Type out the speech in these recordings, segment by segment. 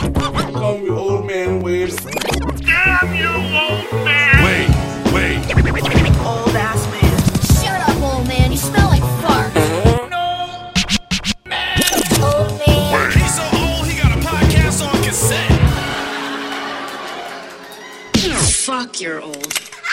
Call me Old Man Wade. Damn you, old man! Wait. Old ass man. Shut up, old man. You smell like fart. No! Old man. He's so old, he got a podcast on cassette. Fuck, you're old.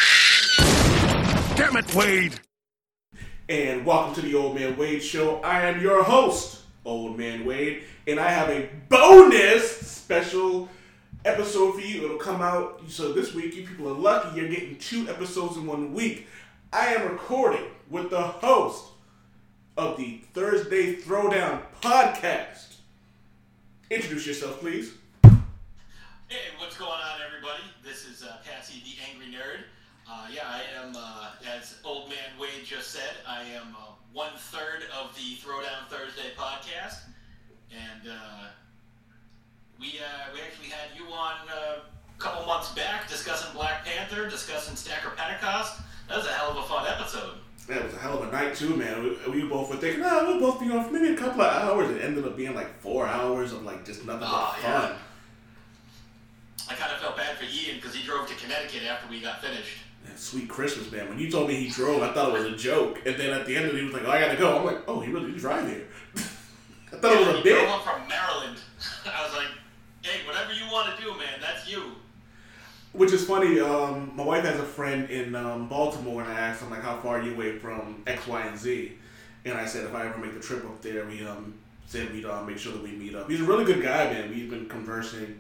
Damn it, Wade. And welcome to the Old Man Wade Show. I am your host, Old Man Wade, and I have a bonus special episode for you. It'll come out, so this week, you people are lucky you're getting 2 episodes in 1 week. I am recording with the host of the Thursday Throwdown podcast. Introduce yourself, please. Hey, what's going on, everybody? This is Patsy the Angry Nerd. I am, as Old Man Wade just said, I am 1/3 of the Throwdown Thursday podcast. And we actually had you on a couple months back discussing Black Panther, discussing Stacker Pentecost. That was a hell of a fun episode. That was a hell of a night, too, man. We both were thinking, we'll both be on for maybe a couple of hours. It ended up being like 4 hours of like just nothing but fun. Yeah. I kind of felt bad for Ian because he drove to Connecticut after we got finished. That sweet Christmas, man. When you told me he drove, I thought it was a joke. And then at the end of it, he was like, I gotta go. I'm like, oh, he really did drive here. I thought it was a he bit. drove up from Maryland. I was like, hey, whatever you want to do, man, that's you. Which is funny, my wife has a friend in Baltimore, and I asked him, like, how far are you away from X, Y, and Z? And I said, if I ever make the trip up there, we said we'd make sure that we meet up. He's a really good guy, man. We've been conversing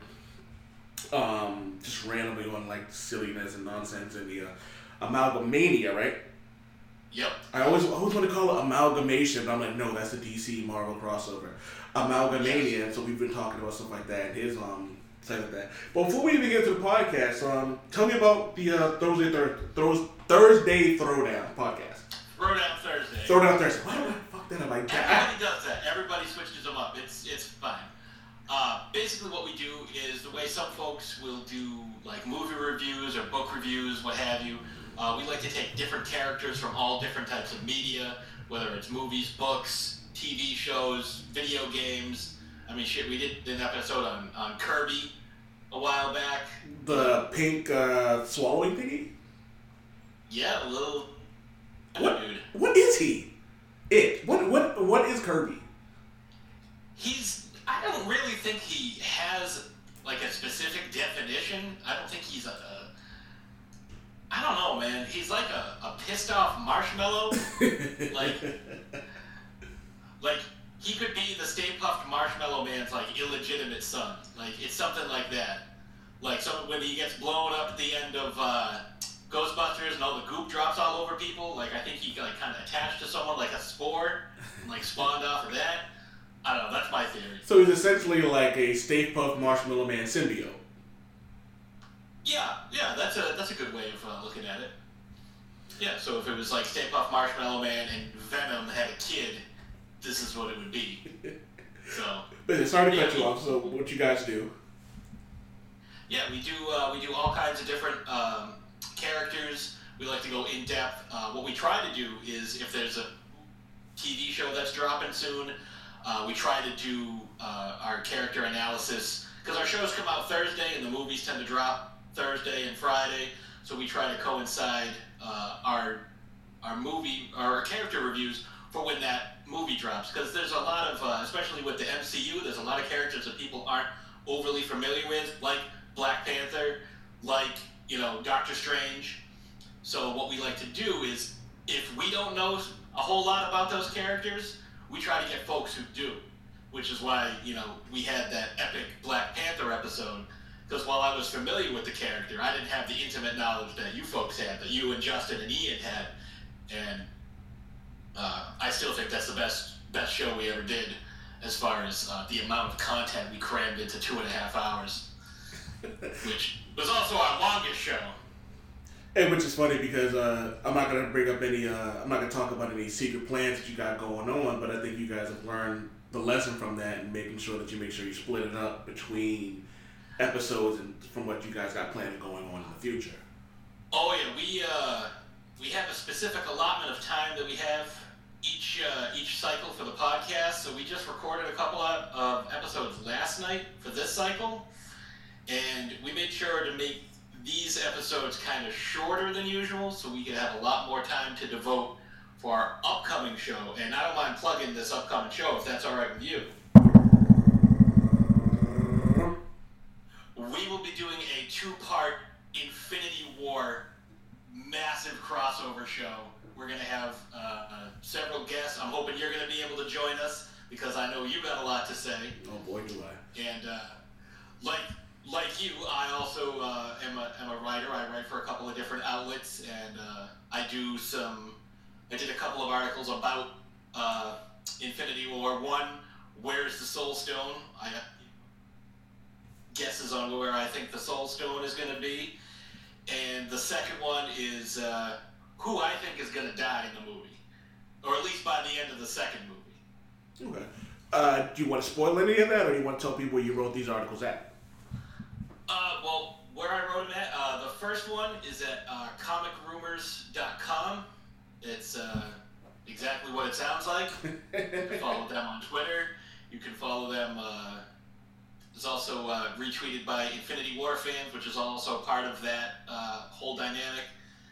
just randomly on, like, silliness and nonsense and the Amalgamania, right? Yep. I always want to call it amalgamation, but I'm like, no, that's a DC Marvel crossover. Amalgamania, Yes. and so we've been talking about stuff like that, and his stuff like that. But before we even get to the podcast, tell me about the Thursday Throwdown podcast. Throwdown Thursday. Throwdown Thursday. Why do I fuck that up like that? Everybody does that. Everybody switches them up. It's fine. Basically what we do is the way some folks will do like movie reviews or book reviews, what have you. We like to take different characters from all different types of media, whether it's movies, books, TV shows, video games. I mean, shit, we did an episode on Kirby a while back. The pink swallowing thingy? Yeah, a little... What? Dude. What is he? What is Kirby? I don't really think he has like a specific definition. I don't think he's I don't know, man. He's like a pissed off marshmallow. like he could be the Stay Puft Marshmallow Man's like illegitimate son. Like it's something like that. Like when he gets blown up at the end of Ghostbusters and all the goop drops all over people. Like I think he like kind of attached to someone like a spore and like spawned off of that. I don't know, that's my theory. So he's essentially like a Stay Puft Marshmallow Man symbiote. Yeah, that's a good way of looking at it. Yeah, so if it was like Stay Puft Marshmallow Man and Venom had a kid, this is what it would be. So. But sorry to cut you off. So what you guys do? Yeah, we do all kinds of different characters. We like to go in depth. What we try to do is if there's a TV show that's dropping soon. We try to do our character analysis because our shows come out Thursday and the movies tend to drop Thursday and Friday, so we try to coincide our character reviews for when that movie drops because there's a lot of, especially with the MCU, there's a lot of characters that people aren't overly familiar with, like Black Panther, like, Doctor Strange. So what we like to do is if we don't know a whole lot about those characters, we try to get folks who do, which is why, we had that epic Black Panther episode, because while I was familiar with the character, I didn't have the intimate knowledge that you folks had, that you and Justin and Ian had, and I still think that's the best show we ever did, as far as the amount of content we crammed into 2.5 hours, which was also our longest show. And which is funny because I'm not gonna bring up any. I'm not gonna talk about any secret plans that you got going on. But I think you guys have learned the lesson from that and making sure that you make sure you split it up between episodes and from what you guys got planned going on in the future. Oh yeah, we have a specific allotment of time that we have each cycle for the podcast. So we just recorded a couple of episodes last night for this cycle, and we made sure to make these episodes kind of shorter than usual, so we could have a lot more time to devote for our upcoming show. And I don't mind plugging this upcoming show if that's all right with you. We will be doing a 2-part Infinity War massive crossover show. We're going to have several guests. I'm hoping you're going to be able to join us because I know you got a lot to say. Oh boy, do I. And like you, I also am a writer. I write for a couple of different outlets, and I did a couple of articles about Infinity War. One, where's the Soul Stone? I have guesses on where I think the Soul Stone is going to be. And the second one is who I think is going to die in the movie, or at least by the end of the second movie. Okay. Do you want to spoil any of that, or do you want to tell people where you wrote these articles at? Well, where I wrote them at, the first one is at comicrumors.com. It's exactly what it sounds like. You can follow them on Twitter. You can follow them. It's also retweeted by Infinity War fans, which is also part of that whole dynamic.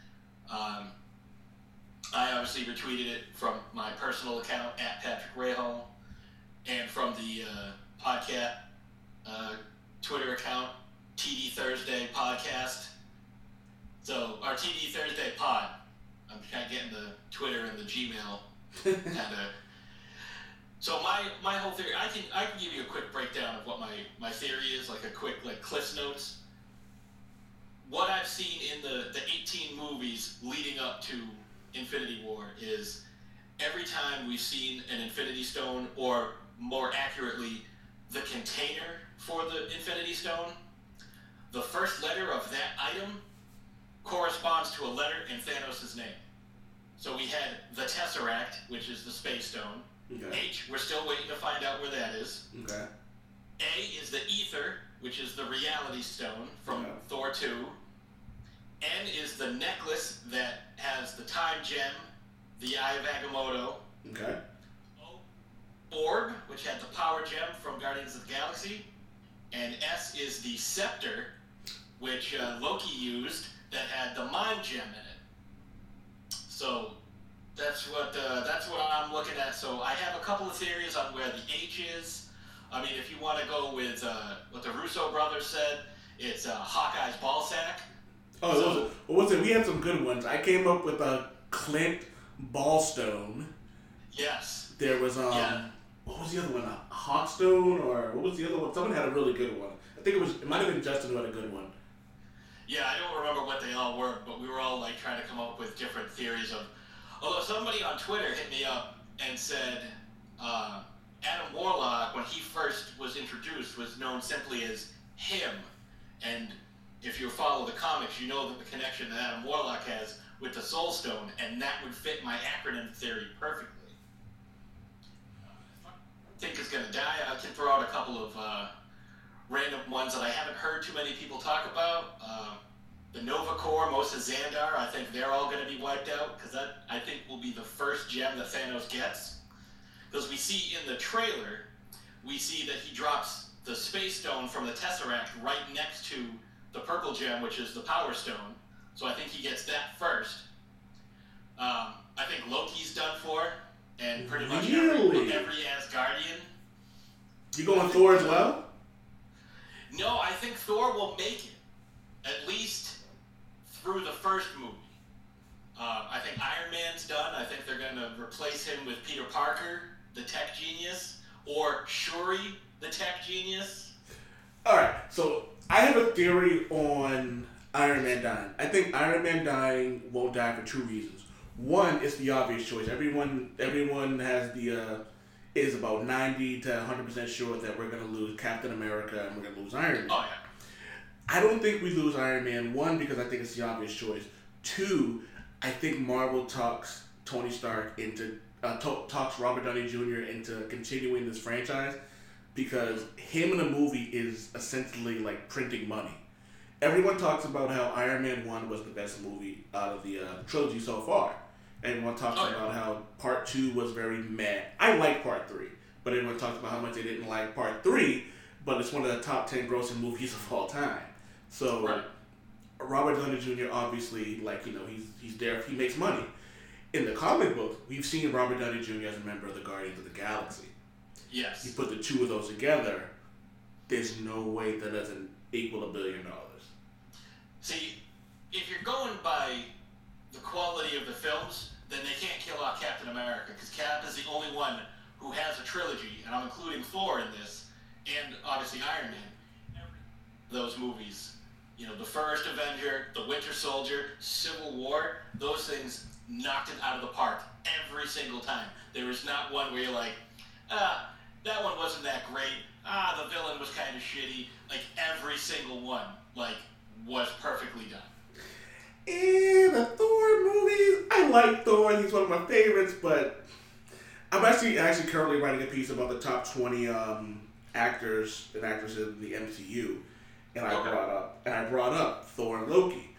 I obviously retweeted it from my personal account at Patrick Rahal, and from the podcast Twitter account, TD Thursday Podcast. So our TD Thursday Pod. I'm kind of getting the Twitter and the Gmail kind of. So my whole theory, I can give you a quick breakdown of what my theory is, like a quick Cliff's Notes. What I've seen in the 18 movies leading up to Infinity War is every time we've seen an Infinity Stone, or more accurately, the container for the Infinity Stone, the first letter of that item corresponds to a letter in Thanos' name. So we had the Tesseract, which is the Space Stone. Okay. H, we're still waiting to find out where that is. Okay. A is the Ether, which is the Reality Stone from Thor 2. N is the necklace that has the Time Gem, the Eye of Agamotto. Okay. O, Orb, which had the Power Gem from Guardians of the Galaxy. And S is the Scepter, which Loki used, that had the Mind Gem in it. So that's what I'm looking at. So I have a couple of theories on where the H is. I mean, if you want to go with what the Russo brothers said, it's Hawkeye's ball sack. Oh, we had some good ones. I came up with a Clint Ballstone. Yes. There was what was the other one? A Hawkstone, or what was the other one? Someone had a really good one. I think it might have been Justin who had a good one. Yeah, I don't remember what they all were, but we were all like trying to come up with different theories of. Although somebody on Twitter hit me up and said Adam Warlock, when he first was introduced, was known simply as him. And if you follow the comics, you know that the connection that Adam Warlock has with the Soul Stone, and that would fit my acronym theory perfectly. I think is going to die. I can throw out a couple of random ones that I haven't heard too many people talk about. The Nova Corps, Mos Xandar, I think they're all going to be wiped out, because that, I think, will be the first gem that Thanos gets. Because we see in the trailer, we see that he drops the Space Stone from the Tesseract right next to the purple gem, which is the Power Stone. So I think he gets that first. I think Loki's done for, and pretty much every Asgardian. You going Thor as well? No, I think Thor will make it, at least through the first movie. I think Iron Man's done. I think they're going to replace him with Peter Parker, the tech genius, or Shuri, the tech genius. Alright, so I have a theory on Iron Man dying. I think Iron Man dying won't die for two reasons. One, it's the obvious choice. Everyone has is about 90 to 100% sure that we're going to lose Captain America and we're going to lose Iron Man. Oh, yeah. I don't think we lose Iron Man. One, because I think it's the obvious choice. Two, I think Marvel talks Tony Stark into talks Robert Downey Jr. into continuing this franchise, because him in a movie is essentially like printing money. Everyone talks about how Iron Man 1 was the best movie out of the trilogy so far. Everyone talks about how part 2 was very meh. I like part 3, but everyone talks about how much they didn't like part 3, but it's one of the top 10 grossing movies of all time. So, Right. Robert Downey Jr. obviously, he's there, he makes money. In the comic books, we've seen Robert Downey Jr. as a member of the Guardians of the Galaxy. Yes. You put the two of those together, there's no way that doesn't equal $1 billion. See, if you're going by the quality of the films, then they can't kill off Captain America, because Cap is the only one who has a trilogy, and I'm including Thor in this, and obviously Iron Man. Those movies, the first Avenger, the Winter Soldier, Civil War, those things knocked it out of the park every single time. There is not one where you're like, that one wasn't that great. The villain was kind of shitty. Like, every single one, was perfectly done. And the Thor movies, I like Thor. He's one of my favorites, but I'm actually currently writing a piece about the top 20 actors and actresses in the MCU, and I brought up Thor and Loki.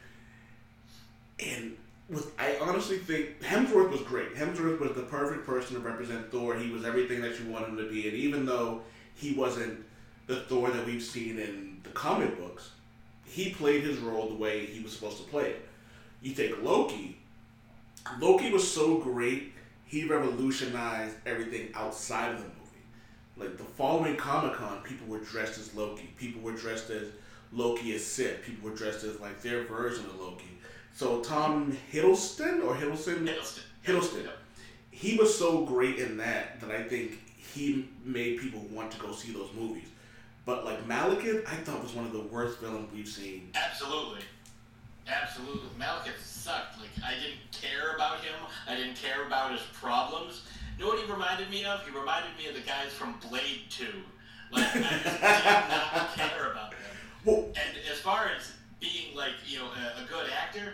And I honestly think Hemsworth was great. Hemsworth was the perfect person to represent Thor. He was everything that you want him to be, and even though he wasn't the Thor that we've seen in the comic books, he played his role the way he was supposed to play it. You take Loki. Loki was so great, he revolutionized everything outside of the movie. Like, the following Comic-Con, people were dressed as Loki. People were dressed as Loki as Sith. People were dressed as, their version of Loki. So Tom Hiddleston, Yep. He was so great in that I think he made people want to go see those movies. But, Malekith, I thought was one of the worst villains we've seen. Absolutely. Malekith sucked. I didn't care about him. I didn't care about his problems. You know what he reminded me of? He reminded me of the guys from Blade 2. I just did not care about them. Well, and as far as being, a good actor,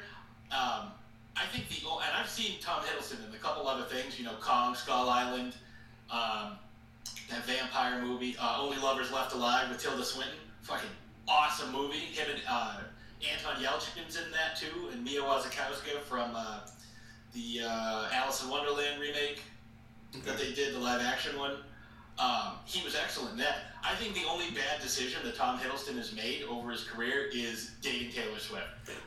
I think and I've seen Tom Hiddleston in a couple other things, Kong, Skull Island, that vampire movie, Only Lovers Left Alive with Tilda Swinton. Fucking awesome movie. Him and Anton Yelchin's in that too, and Mia Wasikowska from the Alice in Wonderland remake that they did, the live action one. He was excellent in that. I think the only bad decision that Tom Hiddleston has made over his career is dating Taylor Swift.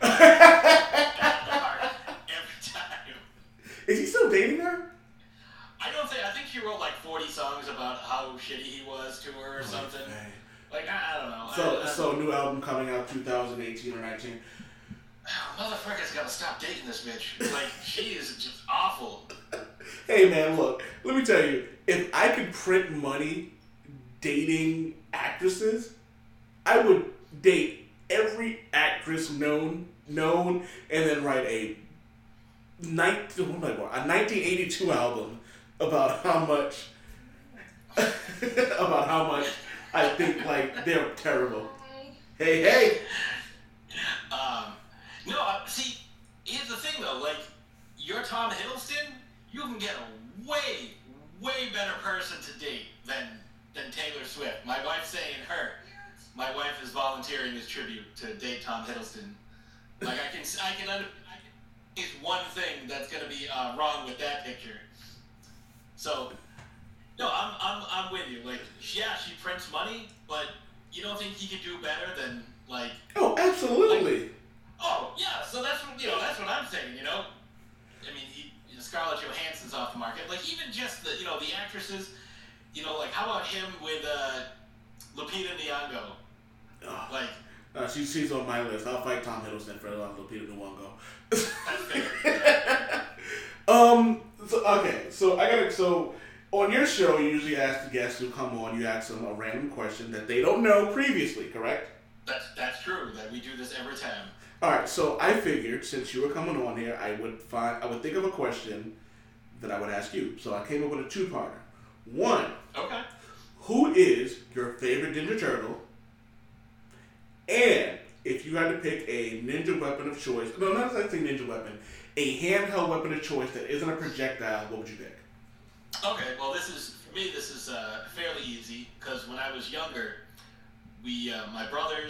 Every time. Is he still dating her? I think she wrote 40 songs about how shitty he was to her or something. I don't know. So new album coming out 2018 or 19. Motherfucker's gotta stop dating this bitch. She is just awful. Hey man, look, let me tell you, if I could print money dating actresses, I would date every actress known, and then write a 1982 album about how much I think they're terrible. Hey. See, here's the thing though, you're Tom Hiddleston, you can get a way, way better person to date than Taylor Swift. My wife's saying her. My wife is volunteering as tribute to date Tom Hiddleston. I can it's one thing that's gonna be wrong with that picture. So, no, I'm with you. She prints money, but you don't think he could do better than Oh, absolutely. Oh yeah, so that's what I'm saying. I mean, Scarlett Johansson's off the market. Even just the the actresses. How about him with Lupita Nyong'o? Oh. She's on my list. I'll fight Tom Hiddleston for Lupita Nyong'o. That's fair. So on your show, you usually ask the guests who come on, you ask them a random question that they don't know previously, correct? That's true. That we do this every time. All right. So I figured since you were coming on here, I would think of a question that I would ask you. So I came up with a two-parter. One. Okay. Who is your favorite Ninja Turtle? And if you had to pick a ninja weapon of choice, no, not exactly ninja weapon, a handheld weapon of choice that isn't a projectile, what would you pick? Okay, well, for me, this is fairly easy, because when I was younger,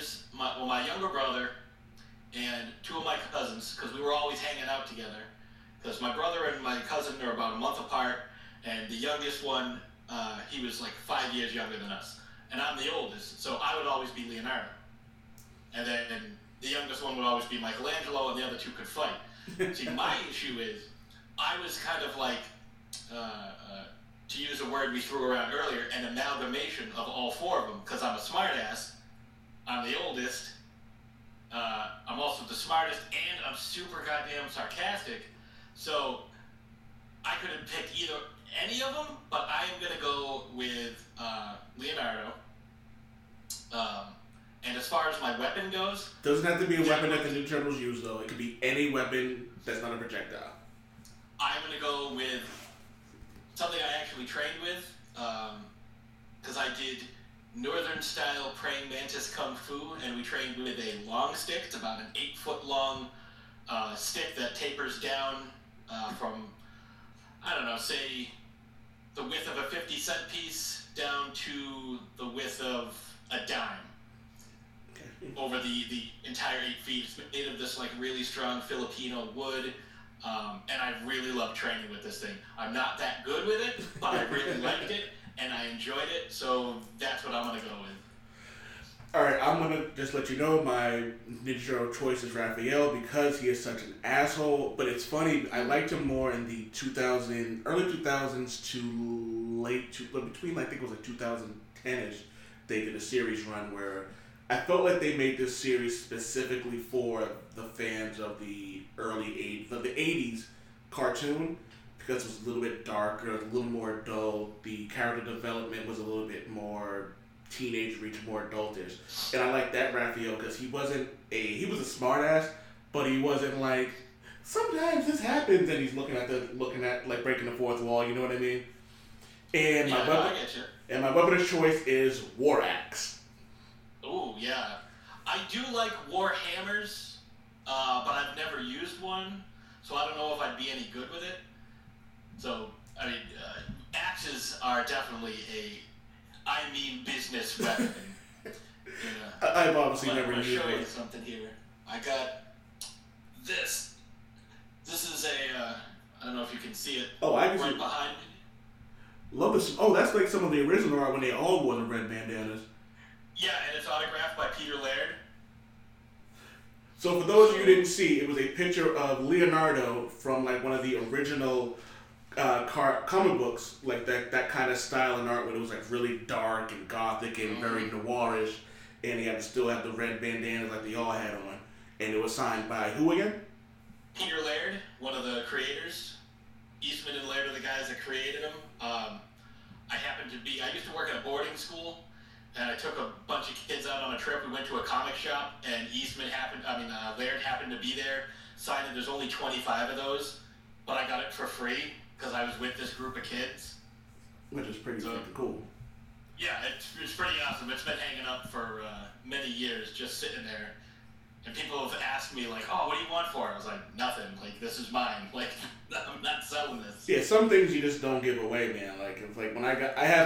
my younger brother and two of my cousins, because we were always hanging out together, because my brother and my cousin are about a month apart, and the youngest one, he was like 5 years younger than us, and I'm the oldest, so I would always be Leonardo, and then the youngest one would always be Michelangelo, and the other two could fight. See, my issue is, I was kind of like, to use a word we threw around earlier, an amalgamation of all four of them, because I'm a smartass, I'm the oldest, I'm also the smartest, and I'm super goddamn sarcastic, so I could have picked either any of them, but I am going to go with Leonardo. And as far as my weapon goes... Doesn't have to be a weapon that the Ninja Turtles use, though. It could be any weapon that's not a projectile. I'm going to go with something I actually trained with, because I did Northern-style praying mantis kung fu, and we trained with a long stick. It's about an 8-foot-long stick that tapers down from, I don't know, say the width of a 50-cent piece down to the width of a dime. Over the entire 8 feet. It's made of this like really strong Filipino wood, and I really love training with this thing. I'm not that good with it, but I really liked it, and I enjoyed it, so that's what I'm going to go with. Alright, I'm going to just let you know my Ninja Turtle choice is Raphael because he is such an asshole, but it's funny, I liked him more in the early 2000s to late, between I think it was like 2010-ish, they did a series run where I felt like they made this series specifically for the fans of the early 80s cartoon because it was a little bit darker, a little more dull. The character development was a little bit more teenage reach, more adultish. And I like that Raphael because he was a smart ass, but he wasn't like, sometimes this happens and he's looking at like breaking the fourth wall, you know what I mean? And my weapon of choice is War Axe. Oh, yeah. I do like war hammers, but I've never used one, so I don't know if I'd be any good with it. So, I mean, axes are definitely business weapon. I've obviously never used one. I'm going to show you something here. I got this. This is I don't know if you can see it. Oh, I can see it. Right behind me. Love this. Oh, that's like some of the original art when they all wore the red bandanas. Yeah, and it's autographed by Peter Laird. So for those of you who didn't see, it was a picture of Leonardo from like one of the original comic books, like that kind of style and art where it was like really dark and gothic and very noirish, and he had to still have the red bandanas like they all had on. And it was signed by who again? Peter Laird, one of the creators. Eastman and Laird are the guys that created him. I used to work at a boarding school, and I took a bunch of kids out on a trip. We went to a comic shop, and Laird happened to be there, signed it. There's only 25 of those, but I got it for free because I was with this group of kids. Which is pretty fucking cool. Yeah, it's pretty awesome. It's been hanging up for many years, just sitting there. And people have asked me, like, oh, what do you want for it? I was like, nothing. Like, this is mine. Like, I'm not selling this. Yeah, some things you just don't give away, man. Like, it's like when I have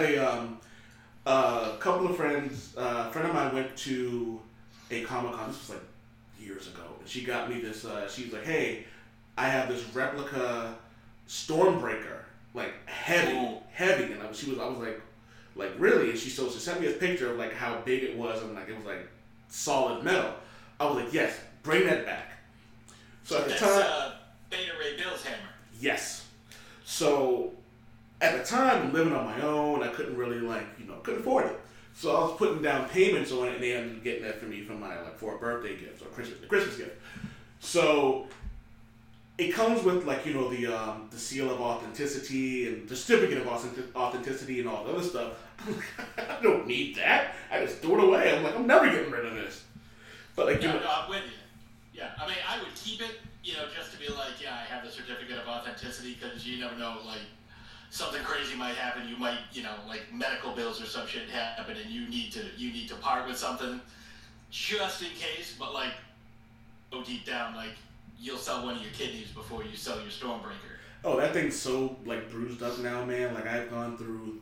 a couple of friends, a friend of mine went to a Comic-Con, this was like years ago, and she got me this, she's like, hey, I have this replica Stormbreaker, like, heavy, and I was like, really? And she sent me a picture of, like, how big it was, and, like, it was, like, solid metal. I was like, yes, bring that back. So at the time... Beta Ray Bill's hammer. Yes. So at the time, living on my own, I couldn't really, couldn't afford it. So I was putting down payments on it, and they ended up getting that for me for a birthday gift or Christmas gift. So it comes with, the seal of authenticity and the certificate of authenticity and all the other stuff. I'm like, I don't need that. I just threw it away. I'm like, I'm never getting rid of this. But I'm with you. Yeah, I mean, I would keep it, just to be like, yeah, I have the certificate of authenticity, because you never know, like, something crazy might happen. You might, like medical bills or some shit happen, and you need to part with something, just in case. But like, go deep down, like, you'll sell one of your kidneys before you sell your Stormbreaker. Oh, that thing's so like bruised up now, man. Like, I've gone through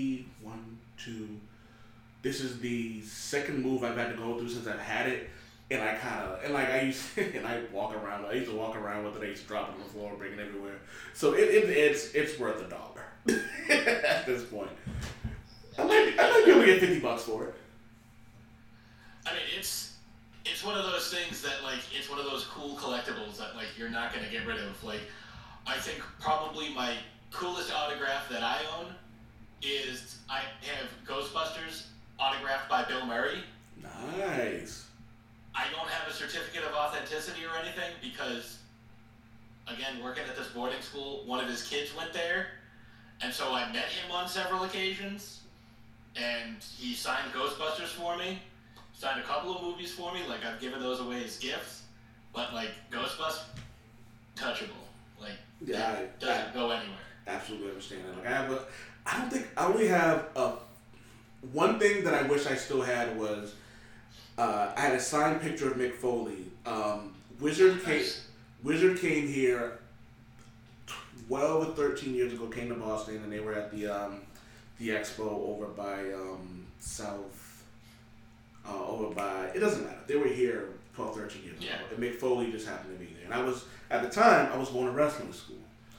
this is the second move I've had to go through since I've had it, And I kind of, and like I used, and I walk around. I used to walk around with it. I used to drop it on the floor and bring it everywhere. So it's worth $1 at this point. I might be able to get $50 for it. I mean, it's one of those things that, like, it's one of those cool collectibles that, like, you're not going to get rid of. Like, I think probably my coolest autograph that I own is I have Ghostbusters autographed by Bill Murray. Nice. I don't have a certificate of authenticity or anything because, again, working at this boarding school, one of his kids went there, and so I met him on several occasions, and he signed Ghostbusters for me, signed a couple of movies for me, like I've given those away as gifts, but like Ghostbusters, touchable, like Yeah, doesn't go anywhere. Absolutely understand that. Like I only have one thing that I wish I still had was I had a signed picture of Mick Foley. Wizard came here 12 or 13 years ago, came to Boston, and they were at the expo over by it doesn't matter. They were here 12, 13 years ago. And Mick Foley just happened to be there. And at the time, I was going to wrestling school.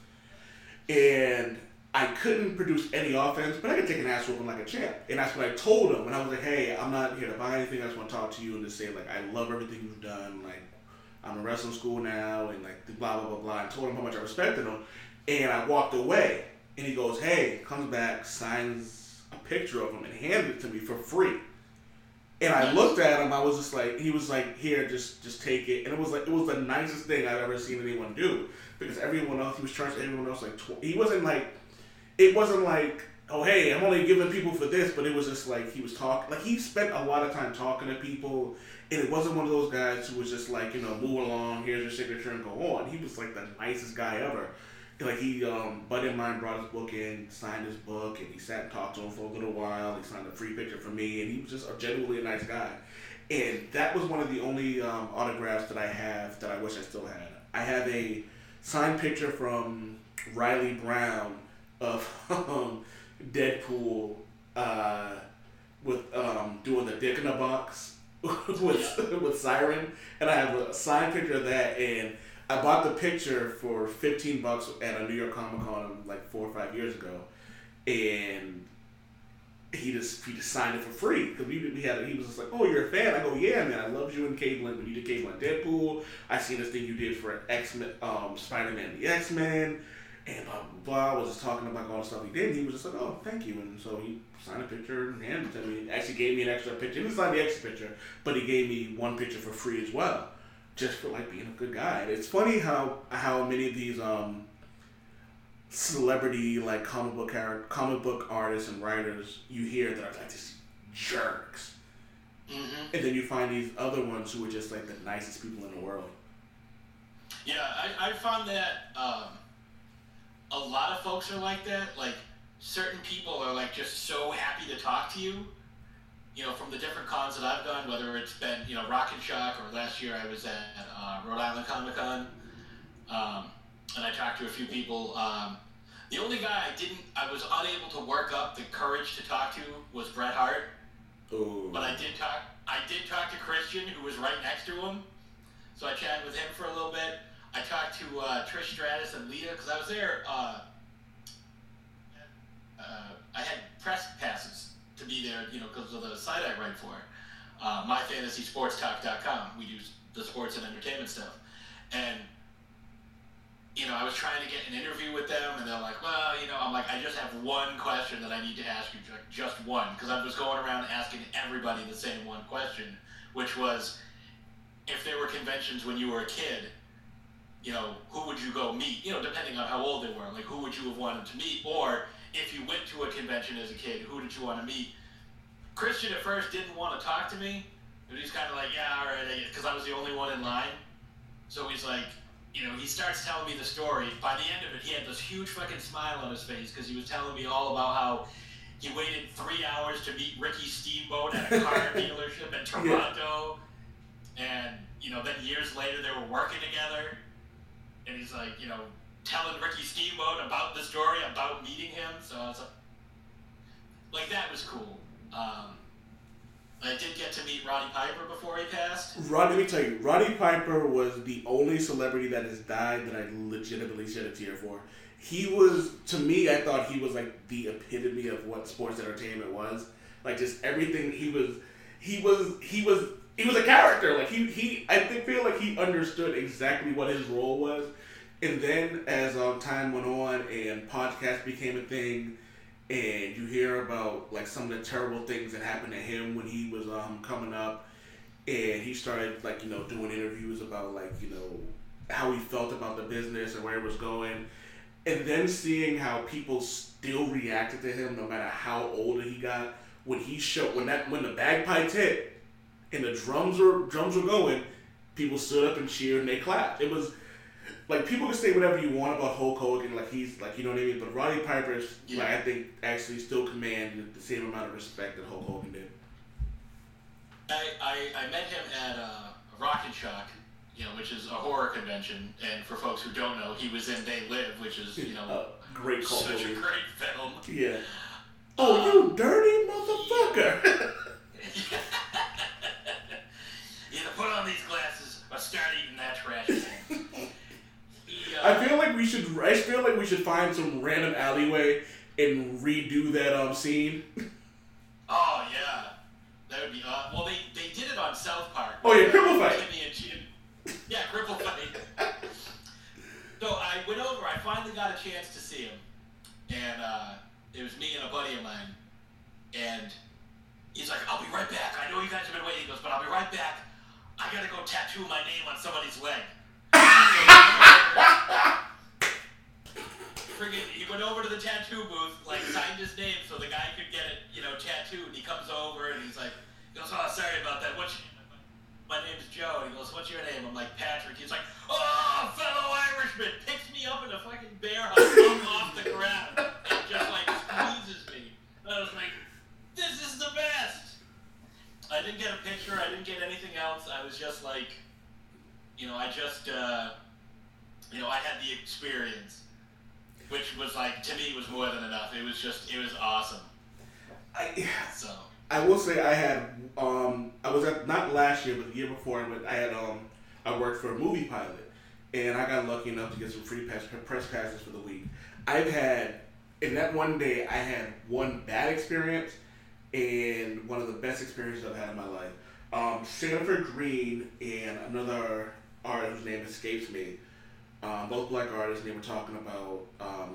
And I couldn't produce any offense, but I could take an ass whooping like a champ. And that's what I told him. And I was like, hey, I'm not here to buy anything. I just want to talk to you and just say, like, I love everything you've done. Like, I'm in wrestling school now, and, like, blah, blah, blah, blah. I told him how much I respected him. And I walked away. And he goes, hey, comes back, signs a picture of him, and hands it to me for free. And I looked at him. I was just like, he was like, here, just take it. And it was the nicest thing I've ever seen anyone do. Because everyone else, he was charging everyone else like, it wasn't like, oh, hey, I'm only giving people for this, but it was just like he was talking. Like, he spent a lot of time talking to people, and it wasn't one of those guys who was just like, move along, here's your signature, and go on. He was like the nicest guy ever. Like, Bud in Mind brought his book in, signed his book, and he sat and talked to him for a little while. He signed a free picture for me, and he was just genuinely a nice guy. And that was one of the only autographs that I have that I wish I still had. I have a signed picture from Riley Brown of Deadpool with doing the Dick in a Box with Siren, and I have a signed picture of that, and I bought the picture for $15 at a New York Comic Con like 4 or 5 years ago, and he just signed it for free because he was just like, oh, you're a fan? I go, yeah, man, I loved you in Cable when you did Cable and Deadpool. I seen this thing you did for X-Men, Spider-Man, the X-Men, and blah blah blah. I was just talking about all the stuff he did, and he was just like, oh, thank you, and so he signed a picture and handed it to me. Actually gave me an extra picture. He didn't sign the extra picture, but he gave me one picture for free as well. Just for like being a good guy. And it's funny how many of these celebrity like comic book artists and writers you hear that are like these jerks, and then you find these other ones who are just like the nicest people in the world. Yeah, I found that a lot of folks are like that. Like, certain people are like just so happy to talk to you. From the different cons that I've gone, whether it's been, Rock and Shock, or last year I was at Rhode Island Comic Con, and I talked to a few people. The only guy I was unable to work up the courage to talk to was Bret Hart. Ooh. But I did talk to Christian, who was right next to him, so I chatted with him for a little bit. I talked to Trish Stratus and Lita, because I was there. I had press passes to be there, because of the site I write for, myfantasysportstalk.com. We do the sports and entertainment stuff. And, I was trying to get an interview with them, and they're like, well, I'm like, I just have one question that I need to ask you, just one, because I was going around asking everybody the same one question, which was, if there were conventions when you were a kid, who would you go meet, depending on how old they were, like, who would you have wanted to meet, or if you went to a convention as a kid, who did you want to meet? Christian at first didn't want to talk to me, but he's kind of like, yeah, all right, because I was the only one in line. So he's like, he starts telling me the story. By the end of it, he had this huge fucking smile on his face because he was telling me all about how he waited 3 hours to meet Ricky Steamboat at a car dealership in Toronto. Yeah. And, then years later they were working together. And he's like, telling Ricky Steamboat about the story, about meeting him. So I was like that was cool. I did get to meet Roddy Piper before he passed. Let me tell you, Roddy Piper was the only celebrity that has died that I legitimately shed a tear for. He was, to me, I thought he was like the epitome of what sports entertainment was. Like just everything. He was a character. Like I feel like he understood exactly what his role was. And then as time went on and podcasts became a thing, and you hear about like some of the terrible things that happened to him when he was coming up, and he started like doing interviews about like how he felt about the business and where it was going, and then seeing how people still reacted to him no matter how old he got when the bagpipes hit and the drums were going, people stood up and cheered and they clapped. It was like people can say whatever you want about Hulk Hogan, like he's like what I mean, but Roddy Piper is like I think actually still command the same amount of respect that Hulk Hogan did. I met him at Rock and Shock, which is a horror convention, and for folks who don't know, he was in They Live, which is great call. Such a great film. Yeah. Oh, you dirty motherfucker! Either put on these glasses or start eating that trash can. I feel like we should find some random alleyway and redo that scene. Oh yeah, that would be well. They did it on South Park. Oh yeah, Cripple Fight. Yeah, Cripple Fight. So I went over. I finally got a chance to see him, and it was me and a buddy of mine, and he's like, "I'll be right back. I know you guys have been waiting." He goes, "But I'll be right back. I gotta go tattoo my name on somebody's leg." He went over to the tattoo booth, like signed his name so the guy could get it, tattooed. And he comes over and he goes, "Oh, sorry about that. What's your name?" My name's Joe. And he goes, "What's your name?" I'm like, "Patrick." He's like, "Oh, fellow Irishman," picks me up in a fucking bear hug, off the ground, and just like squeezes me. And I was like, "This is the best." I didn't get a picture. I didn't get anything else. I was just like, I had the experience, which was like, to me, was more than enough. It was awesome. I will say I had, I was at, not last year, but the year before, but I worked for a movie pilot, and I got lucky enough to get some free press passes for the week. In that one day, I had one bad experience and one of the best experiences I've had in my life. Sanford Green and another artist whose name escapes me, both black artists, and they were talking about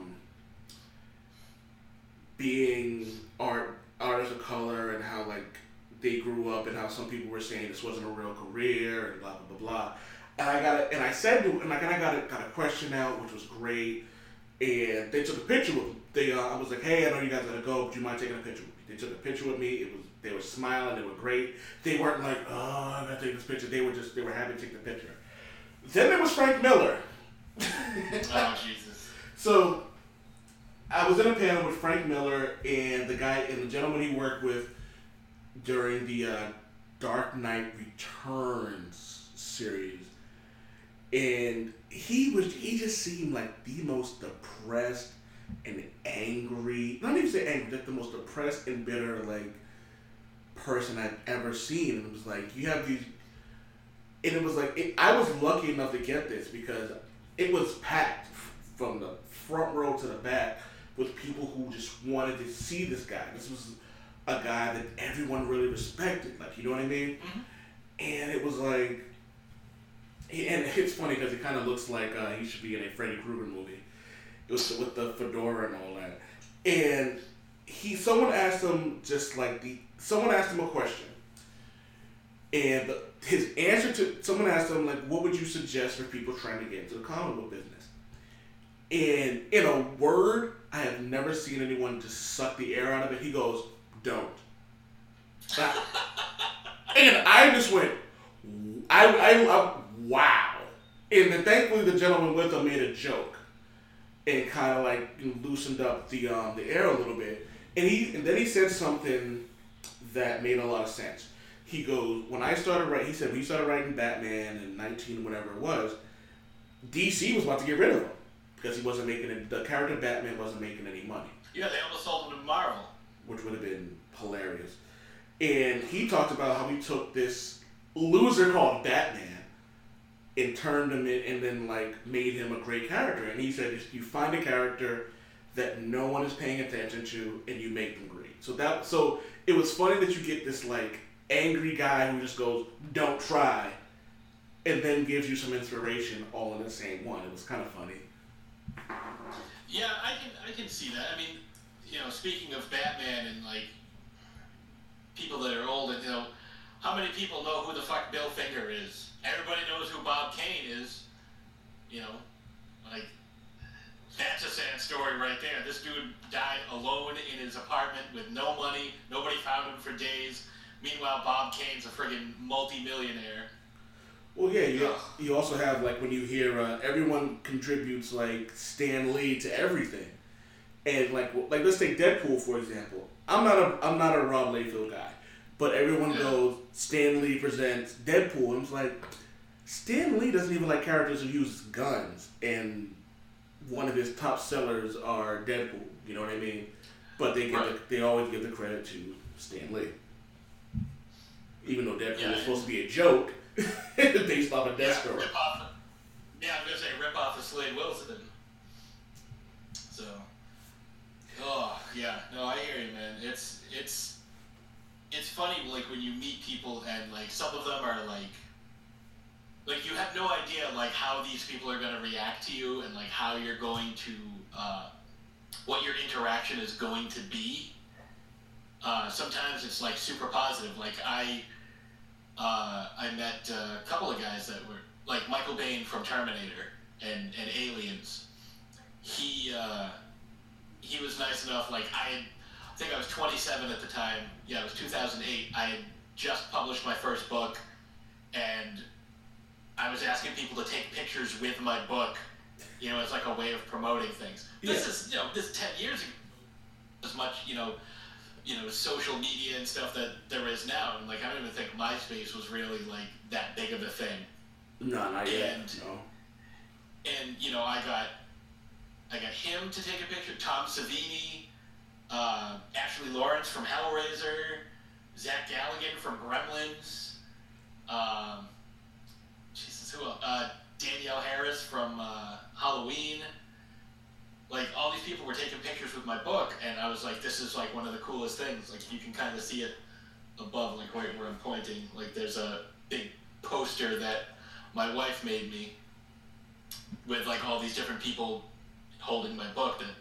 being artists of color and how like they grew up and how some people were saying this wasn't a real career and blah blah blah blah. And I got a question out, which was great, and they took a picture with me. I was like, "Hey, I know you guys gotta go, but do you mind taking a picture with me?" They took a picture with me. They were smiling. They were great. They weren't like, "Oh, I gotta take this picture." They were happy to take the picture. Then there was Frank Miller. Oh Jesus! So I was in a panel with Frank Miller and the gentleman he worked with during the Dark Knight Returns series, and he just seemed like the most depressed and angry. Not even say angry, like the most depressed and bitter like person I've ever seen. And it was like you have these, and it was like I was lucky enough to get this because it was packed from the front row to the back with people who just wanted to see this guy. This was a guy that everyone really respected, like, you know what I mean? Mm-hmm. And it was like, and it's funny because it kind of looks like he should be in a Freddy Krueger movie. It was with the fedora and all that. And someone asked him a question. And his answer someone asked him, like, what would you suggest for people trying to get into the comic book business? And in a word, I have never seen anyone just suck the air out of it. He goes, "Don't." And I just went, wow. And then thankfully the gentleman with him made a joke and kind of like loosened up the air a little bit. And then he said something that made a lot of sense. He goes, when you started writing Batman in 19 whatever it was, DC was about to get rid of him because he wasn't making the character Batman wasn't making any money. Yeah, they almost sold him to Marvel, which would have been hilarious. And he talked about how he took this loser called Batman and turned him in, and then like made him a great character. And he said, you find a character that no one is paying attention to, and you make them great. So it was funny that you get this like angry guy who just goes, "Don't try," and then gives you some inspiration all in the same one. It was kind of funny. Yeah, I can see that. I mean, speaking of Batman and like people that are old, and how many people know who the fuck Bill Finger is? Everybody knows who Bob Kane is. Like that's a sad story right there. This dude died alone in his apartment with no money. Nobody found him for days. Meanwhile, Bob Kane's a friggin' multi-millionaire. Well, yeah, you also have, like, when you hear everyone contributes, like, Stan Lee to everything. And, like let's take Deadpool, for example. I'm not a Rob Liefeld guy. But everyone goes, Stan Lee presents Deadpool. And it's like, Stan Lee doesn't even like characters who use guns. And one of his top sellers are Deadpool. You know what I mean? But they always give the credit to Stan Lee. Even though Deadpool is supposed to be a joke. Based off of Deathstroke. I was gonna say rip off of Slade Wilson. So, I hear you, man. It's funny, like when you meet people and like some of them are like you have no idea like how these people are gonna react to you and like how you're going to what your interaction is going to be. Sometimes it's like super positive. Like I met a couple of guys that were like Michael Biehn from Terminator and Aliens. He was nice enough. Like I think I was 27 at the time. Yeah, it was 2008. I had just published my first book, and I was asking people to take pictures with my book. It's like a way of promoting things. This is this 10 years ago. As much social media and stuff that there is now, and like I don't even think MySpace was really like that big of a thing. No, not yet. And I got him to take a picture. Tom Savini, Ashley Lawrence from Hellraiser, Zach Galligan from Gremlins. Who else? Danielle Harris from Halloween. Like, all these people were taking pictures with my book, and I was like, this is, like, one of the coolest things. Like, you can kind of see it above, like, right where I'm pointing. Like, there's a big poster that my wife made me with, like, all these different people holding my book that,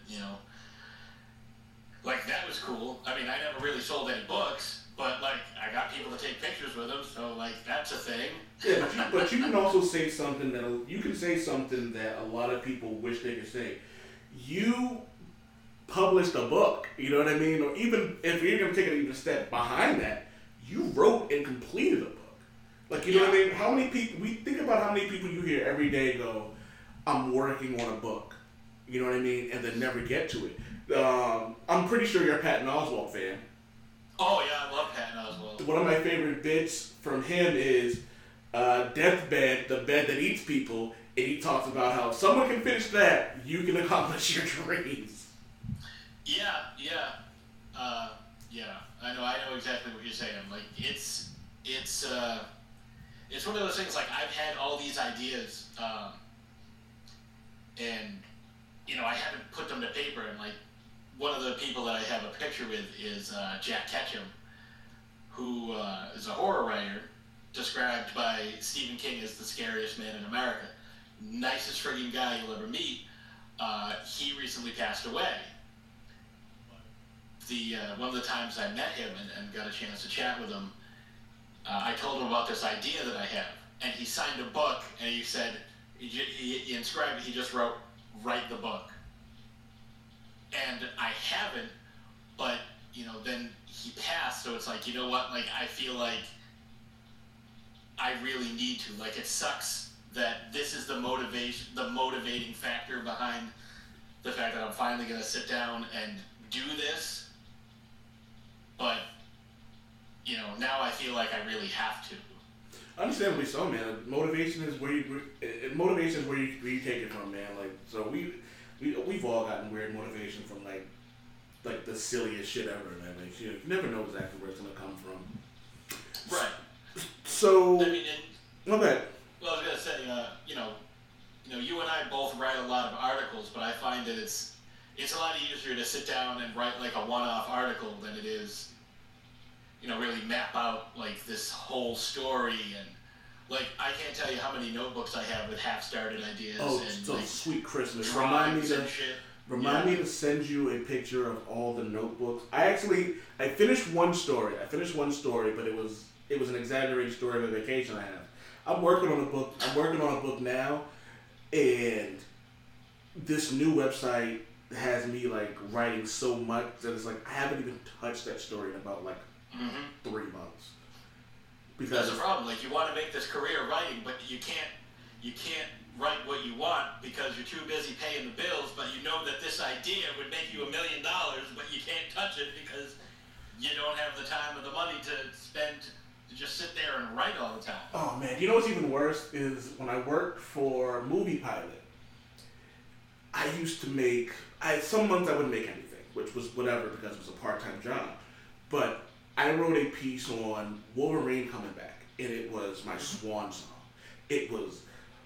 like, that was cool. I mean, I never really sold any books, but, like, I got people to take pictures with them, so, like, that's a thing. Yeah, but you can also say something that a lot of people wish they could say. You published a book, you know what I mean? Or even if you're going to take it even a step behind that, you wrote and completed a book. Like, you know what I mean? How many people, think about how many people you hear every day go, I'm working on a book. You know what I mean? And then never get to it. I'm pretty sure you're a Patton Oswalt fan. Oh, yeah, I love Patton Oswalt. One of my favorite bits from him is Deathbed, the bed that eats people. And he talks about how someone can finish that, you can accomplish your dreams. Yeah. I know exactly what you're saying. Like it's one of those things. Like I've had all these ideas, and I haven't put them to paper. And like one of the people that I have a picture with is Jack Ketchum, who is a horror writer, described by Stephen King as the scariest man in America. Nicest friggin' guy you'll ever meet. He recently passed away. One of the times I met him and got a chance to chat with him, I told him about this idea that I have, and he signed a book, and he said he inscribed it. He just wrote, "Write the book." And I haven't, but then he passed, so it's like, you know what? Like I feel like I really need to. Like it sucks that this is the motivating factor behind the fact that I'm finally going to sit down and do this. But, now I feel like I really have to. Understandably so, man. Motivation is where you take it from, man. Like, so we've all gotten weird motivation from, like, like the silliest shit ever, man. Like, you never know exactly where it's gonna come from. Right. So, I mean, okay. Well, I was gonna say, you know, you and I both write a lot of articles, but I find that it's a lot easier to sit down and write like a one-off article than it is, really map out like this whole story. And like, I can't tell you how many notebooks I have with half-started ideas and so like sweet Christmas. drawings and shit. Remind me to send you a picture of all the notebooks. I finished one story. But it was an exaggerated story of a vacation I have. I'm working on a book now, and this new website has me like writing so much that it's like I haven't even touched that story in about like 3 months. Because that's the problem. Like, you want to make this career writing, but you can't write what you want because you're too busy paying the bills. But you know that this idea would make you $1 million, but you can't touch it because you don't have the time or the money to spend to just sit there and write all the time. Oh man, you know what's even worse is when I worked for Movie Pilot. I used to make some months I wouldn't make anything, which was whatever because it was a part-time job. But I wrote a piece on Wolverine coming back, and it was my swan song. It was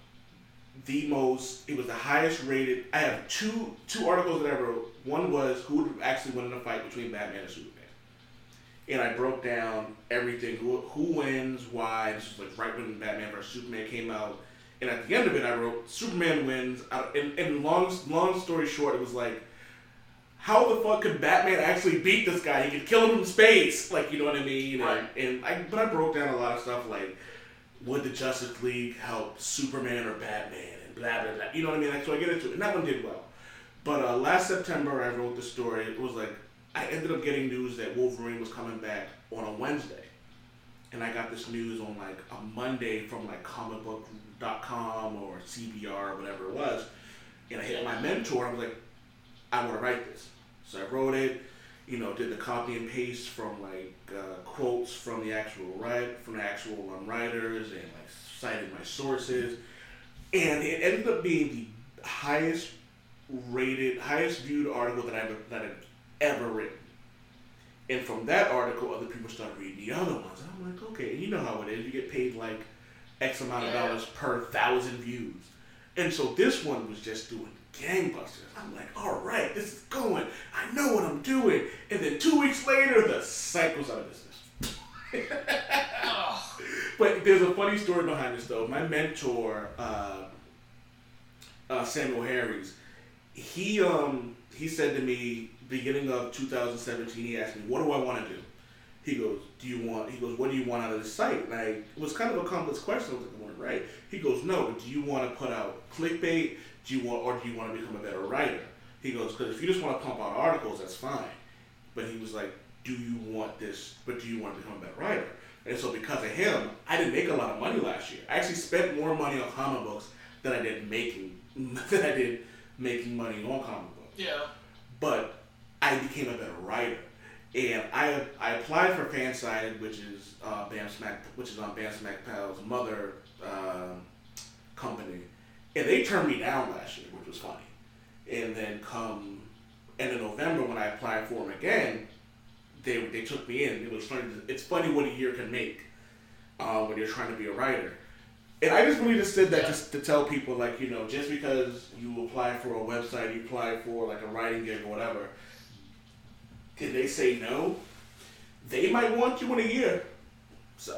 the highest rated. I have two articles that I wrote. One was who would actually win in a fight between Batman and Superman. And I broke down everything, who wins, why. This was like right when Batman vs. Superman came out. And at the end of it, I wrote, Superman wins. And long story short, it was like, how the fuck could Batman actually beat this guy? He could kill him from space. Like, you know what I mean? Right. But I broke down a lot of stuff like, would the Justice League help Superman or Batman? And blah, blah, blah. You know what I mean? So I get into it. And that one did well. But last September, I wrote the story. It was like, I ended up getting news that Wolverine was coming back on a Wednesday. And I got this news on like a Monday from like comicbook.com or CBR or whatever it was. And I hit my mentor. I was like, I want to write this. So I wrote it, did the copy and paste from like quotes from the actual writers and like cited my sources. And it ended up being the highest viewed article that I've ever written. And from that article, other people started reading the other ones. And I'm like, okay, and you know how it is. You get paid like X amount of dollars per 1,000 views. And so this one was just doing gangbusters. I'm like, all right, this is going. I know what I'm doing. And then 2 weeks later, the site goes out of business. But there's a funny story behind this, though. My mentor, Samuel Harries, he said to me, beginning of 2017, he asked me, what do I want to do? He goes, what do you want out of the site? And it was kind of a complex question. I was like, I want to write. He goes, no, do you want to put out clickbait? Do you want to become a better writer? He goes, because if you just want to pump out articles, that's fine. But he was like, do you want this, but do you want to become a better writer? And so because of him, I didn't make a lot of money last year. I actually spent more money on comic books than I did making money on comic books. Yeah. But I became a better writer. And I applied for Fansided, which is on Bam Smack Pal's mother company. And they turned me down last year, which was funny. And then come end of November when I applied for them again, they took me in. It was funny. It's funny what a year can make when you're trying to be a writer. And I just really just said that just to tell people, like, just because you apply for a website, you apply for like a writing gig or whatever, if they say no, they might want you in a year. So,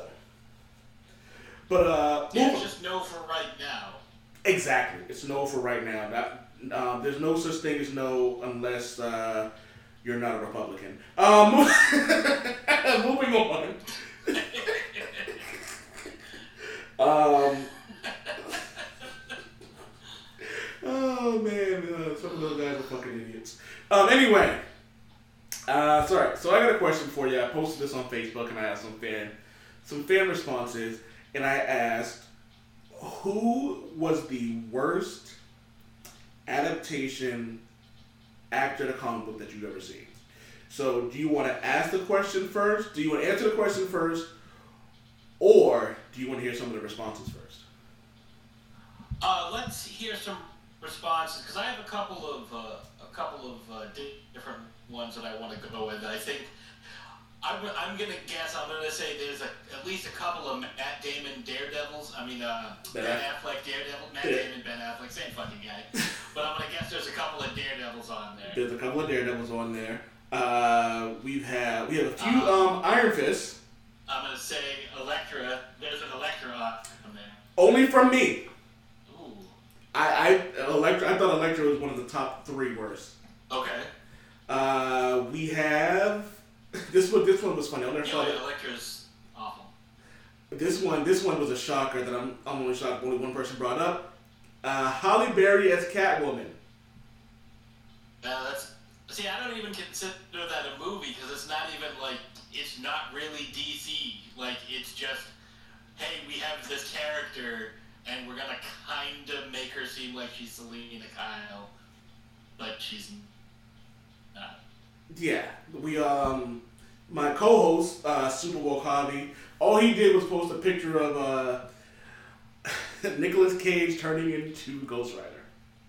but it's just no for right now. Exactly, it's no for right now. There's no such thing as no unless you're not a Republican. Moving on. Oh man, some of those guys are fucking idiots. Anyway, sorry. So I got a question for you. I posted this on Facebook and I asked some fan responses, and I asked, who was the worst adaptation after the comic book that you've ever seen? So do you want to ask the question first? Do you want to answer the question first? Or do you want to hear some of the responses first? Let's hear some responses because I have a couple of different ones that I want to go with. I think I'm gonna guess. I'm gonna say there's at least a couple of Matt Damon Daredevils. I mean, Ben Affleck Daredevil. Matt Damon, Ben Affleck, same fucking guy. But I'm gonna guess there's a couple of Daredevils on there. There's a couple of Daredevils on there. We have a few Iron Fists. I'm gonna say Elektra. There's an Elektra on there. Only from me. Ooh. I thought Elektra was one of the top 3 worst. Okay. We have this one was funny. Elektra's awful. This one was a shocker that I'm only shocked only one person brought up. Halle Berry as Catwoman. See, I don't even consider that a movie because it's not even like it's not really DC. Like it's just, hey, we have this character and we're gonna kind of make her seem like she's Selena Kyle, but she's not. Yeah, my co-host, Super Woke Hobby, all he did was post a picture of Nicolas Cage turning into Ghost Rider.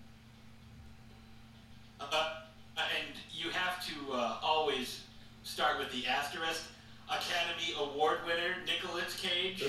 And you have to always start with the asterisk. Academy Award winner Nicolas Cage.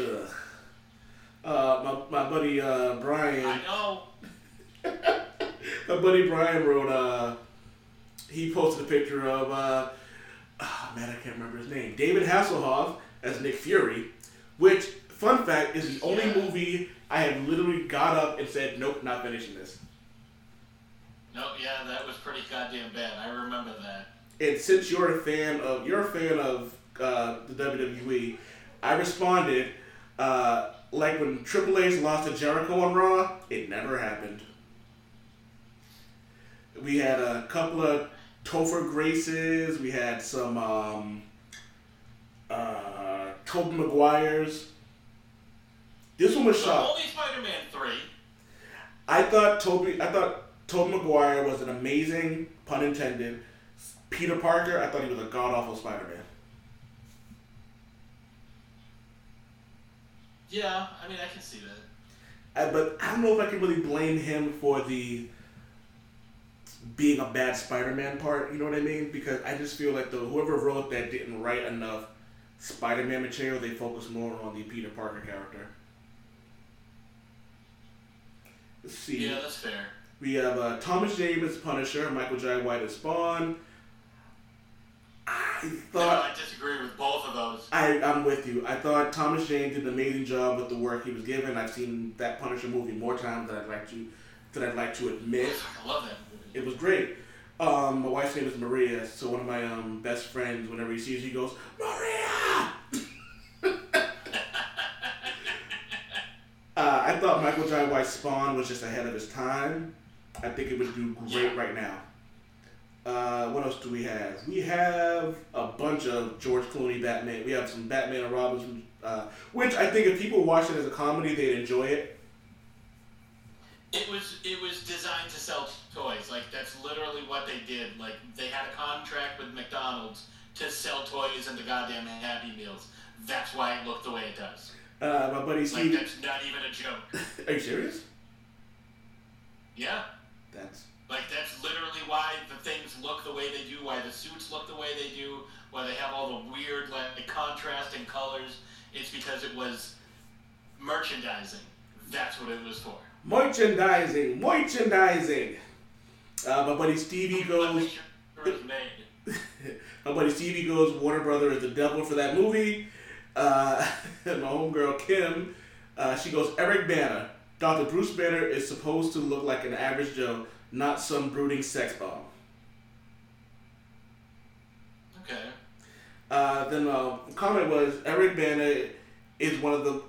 My buddy Brian. I know. My buddy Brian wrote. He posted a picture of. I can't remember his name. David Hasselhoff as Nick Fury, which, fun fact, is the only movie I have literally got up and said, nope, not finishing this. No, yeah, that was pretty goddamn bad. I remember that. And since you're a fan of the WWE, I responded like when Triple H lost to Jericho on Raw, it never happened. We had a couple of Topher Graces. We had some Tobey Maguires. This one was shot. Only Spider-Man 3. I thought Tobey Maguire was an amazing, pun intended, Peter Parker. I thought he was a god-awful Spider-Man. Yeah, I mean, I can see that. But I don't know if I can really blame him for the being a bad Spider-Man part, you know what I mean? Because I just feel like whoever wrote that didn't write enough Spider-Man material. They focused more on the Peter Parker character. Let's see. Yeah, that's fair. We have Thomas Jane as Punisher, Michael Jai White as Spawn. I disagree with both of those. I'm with you. I thought Thomas Jane did an amazing job with the work he was given. I've seen that Punisher movie more times than I'd like to admit. I love that movie. It was great. My wife's name is Maria, so one of my best friends, whenever he sees her, he goes, Maria! I thought Michael Jai White's Spawn was just ahead of his time. I think it would do great right now. What else do we have? We have a bunch of George Clooney Batman. We have some Batman and Robin, which I think if people watch it as a comedy, they'd enjoy it. It was designed to sell toys. Like, that's literally what they did. Like, they had a contract with McDonald's to sell toys and the goddamn Happy Meals. That's why it looked the way it does. My buddy Steve. Like, that's not even a joke. Are you serious? Yeah. That's literally why the things look the way they do, why the suits look the way they do, why they have all the weird, like, contrasting colors. It's because it was merchandising. That's what it was for. Merchandising. My buddy Stevie goes. My buddy Stevie goes. Warner Brother is the devil for that movie. My homegirl Kim, she goes. Eric Bana. Dr. Bruce Banner is supposed to look like an average Joe, not some brooding sex bomb. Okay. Then comment was Eric Bana is one of the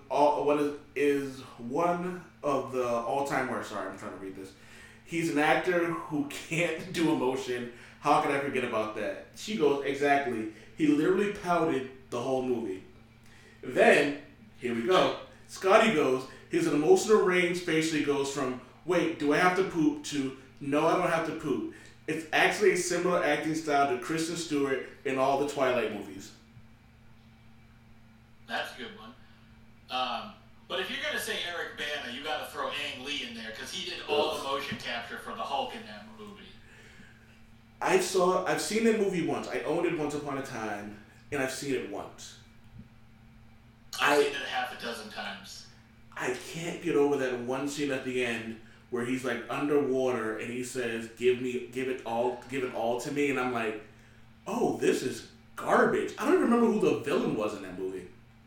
all-time worst. Sorry, I'm trying to read this. He's an actor who can't do emotion. How could I forget about that? She goes, exactly. He literally pouted the whole movie. Then, here we go. Scotty goes, his emotional range basically goes from, wait, do I have to poop, to, no, I don't have to poop. It's actually a similar acting style to Kristen Stewart in all the Twilight movies. That's a good one. But if you're going to say Eric Bana, you got to throw Ang Lee in there, because he did all the motion capture for the Hulk in that movie. I've seen that movie once. I owned it once upon a time, and I've seen it once. I've seen it half a dozen times. I can't get over that one scene at the end where he's like underwater and he says, give it all to me, and I'm like, oh, this is garbage. I don't even remember who the villain was in that movie.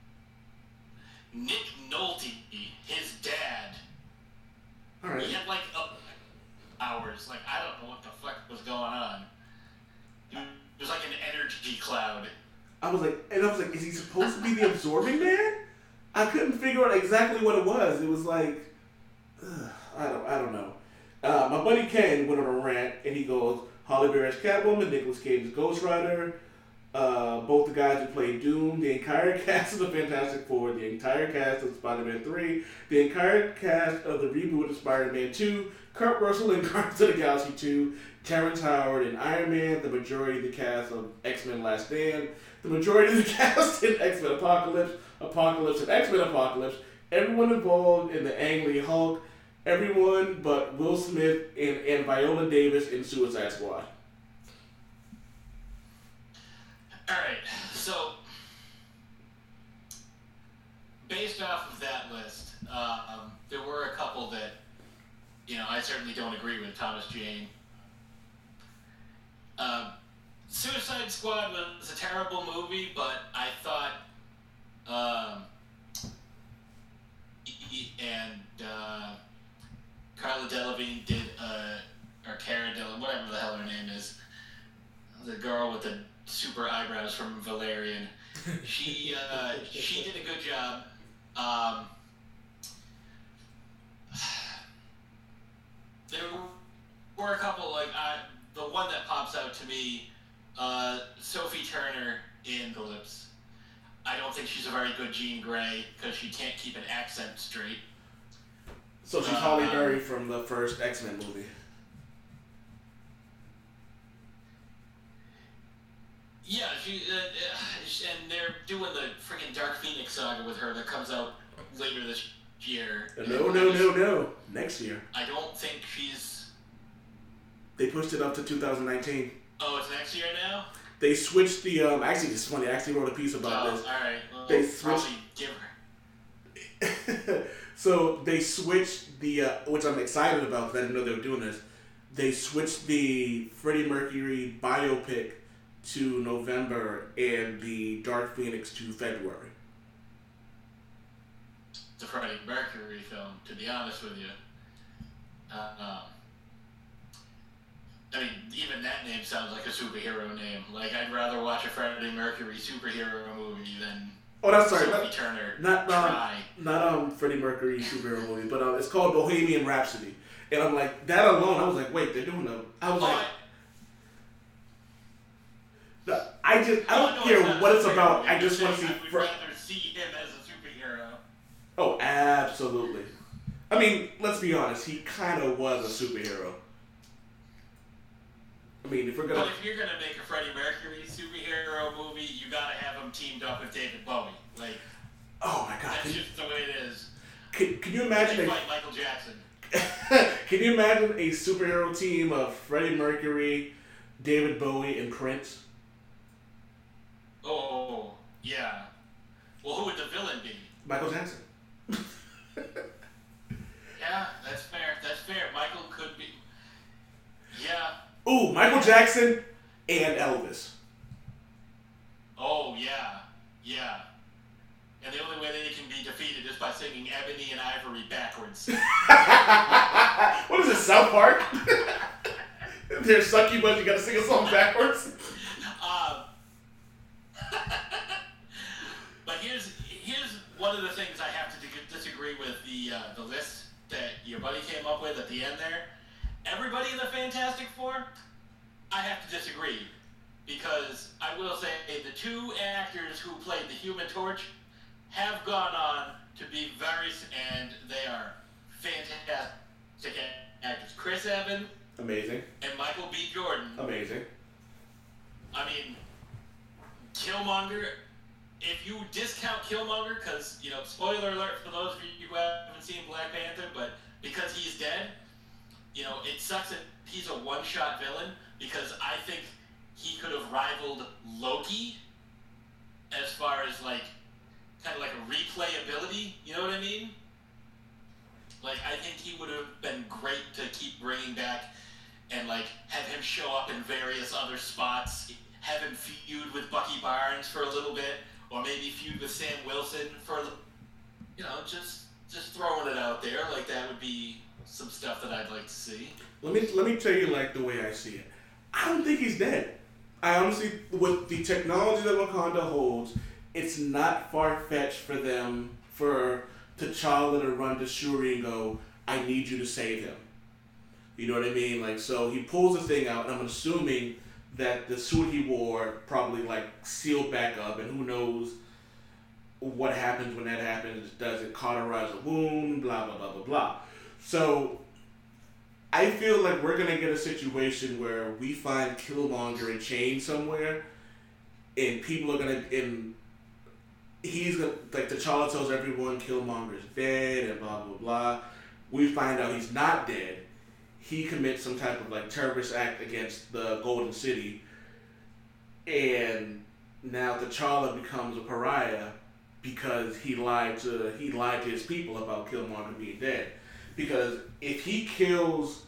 Nick Nolte, his dad. All right. He had like hours. Like, I don't know what the fuck was going on. It was like an energy cloud. I was like, is he supposed to be the absorbing man? I couldn't figure out exactly what it was. It was like, I don't know. My buddy Ken went on a rant, and he goes, Halle Berry's Catwoman, Nicolas Cage's Ghost Rider, both the guys who played Doom, the entire cast of the Fantastic Four, the entire cast of Spider-Man 3, the entire cast of the reboot of Spider-Man 2, Kurt Russell in Guardians of the Galaxy 2, Terrence Howard in Iron Man, the majority of the cast of X-Men Last Stand, the majority of the cast in X-Men Apocalypse and X-Men Apocalypse, everyone involved in the Ang Lee Hulk, everyone but Will Smith and Viola Davis in Suicide Squad. Alright, so based off of that list, there were a couple that, I certainly don't agree with. Thomas Jane. Suicide Squad was a terrible movie, but I thought, Carla Delevingne did, or Cara Delevingne, whatever the hell her name is, the girl with the super eyebrows from Valerian. She did a good job. There were a couple, the one that pops out to me, Sophie Turner in The Lips. I don't think she's a very good Jean Grey because she can't keep an accent straight. So she's Halle Berry from the first X-Men movie. Yeah, and they're doing the freaking Dark Phoenix saga with her that comes out later this year. No. Next year. I don't think she's... They pushed it up to 2019. Oh, it's next year now? They switched the... actually, it's funny. I actually wrote a piece about this. Alright. Well, they probably give her... So they switched the... which I'm excited about because I didn't know they were doing this. They switched the Freddie Mercury biopic to November and the Dark Phoenix to February. The Freddie Mercury film, to be honest with you. I mean, even that name sounds like a superhero name. Like, I'd rather watch a Freddie Mercury superhero movie than Sophie Turner. Not Freddie Mercury superhero movie, but it's called Bohemian Rhapsody. And I'm like, that alone, I was like, wait, they're doing I don't care what it's about. I just want to see. I would rather see him as a superhero. Oh, absolutely. I mean, let's be honest. He kind of was a superhero. I mean, if you're gonna make a Freddie Mercury superhero movie, you gotta have him teamed up with David Bowie. Like, oh my God, that's just the way it is. Can you imagine? Like Michael Jackson. Can you imagine a superhero team of Freddie Mercury, David Bowie, and Prince? Oh, yeah. Well, who would the villain be? Michael Jackson. Yeah, that's fair. Michael could be... Yeah. Ooh, Michael Jackson and Elvis. Oh, yeah. And the only way they can be defeated is by singing Ebony and Ivory backwards. What is this, South Park? They're sucky, but you gotta sing a song backwards? But here's one of the things I have to disagree with the list that your buddy came up with at the end there. Everybody in the Fantastic Four, I have to disagree. Because I will say the two actors who played the Human Torch have gone on to be and they are fantastic actors. Chris Evans. Amazing. And Michael B. Jordan. Amazing. I mean, Killmonger, if you discount Killmonger, because, spoiler alert for those of you who haven't seen Black Panther, but because he's dead, you know, it sucks that he's a one-shot villain because I think he could have rivaled Loki as far as, like, kind of like a replayability, you know what I mean? Like, I think he would have been great to keep bringing back and, like, have him show up in various other spots, have him feud with Bucky Barnes for a little bit, or maybe feud with Sam Wilson for, you know, just throwing it out there. Like, that would be some stuff that I'd like to see. Let me tell you, like, the way I see it. I don't think he's dead. I honestly, with the technology that Wakanda holds, it's not far-fetched for them, for T'Challa to run to Shuri and go, I need you to save him. You know what I mean? Like, so he pulls the thing out, and I'm assuming that the suit he wore probably, like, sealed back up, and who knows what happens when that happens. Does it cauterize a wound? Blah, blah, blah, blah, blah. So I feel like we're going to get a situation where we find Killmonger in chains somewhere, and people are going to, and he's going to, like, T'Challa tells everyone Killmonger's dead, and blah, blah, blah. We find out he's not dead. He commits some type of, like, terrorist act against the Golden City, and now T'Challa becomes a pariah because he lied to his people about Killmonger being dead. Because if he kills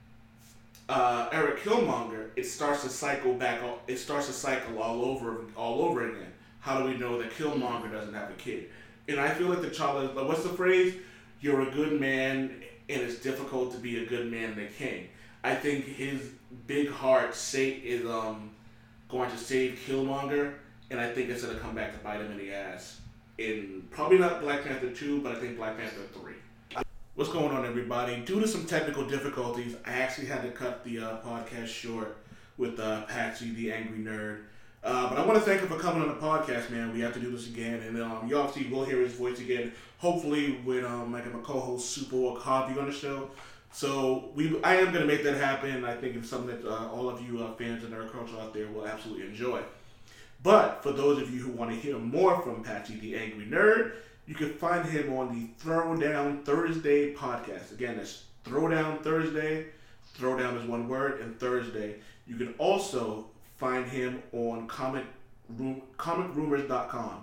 Eric Killmonger, it starts to cycle back. It starts to cycle all over again. How do we know that Killmonger doesn't have a kid? And I feel like T'Challa, like, what's the phrase? You're a good man, and it's difficult to be a good man and a king. I think his big heart is going to save Killmonger, and I think it's going to come back to bite him in the ass. In probably not Black Panther 2, but I think Black Panther 3. What's going on, everybody? Due to some technical difficulties, I actually had to cut the podcast short with Patsy, the Angry Nerd. But I want to thank him for coming on the podcast, man. We have to do this again, and you obviously will hear his voice again, hopefully with my co-host Super or Harvey on the show. So I am going to make that happen. I think it's something that all of you fans of nerd culture out there will absolutely enjoy. But for those of you who want to hear more from Patsy, the Angry Nerd, you can find him on the Throwdown Thursday podcast. Again, that's Throwdown Thursday. Throwdown is one word, and Thursday. You can also find him on comicrumors.com.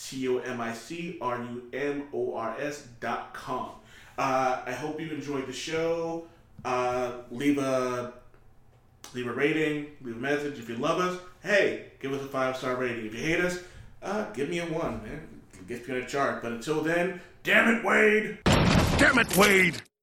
comicrumors.com. I hope you enjoyed the show. Leave a rating, leave a message. If you love us, hey, give us a 5-star rating. If you hate us, give me a 1, man. Get you on a chart. But until then, damn it, Wade! Damn it, Wade!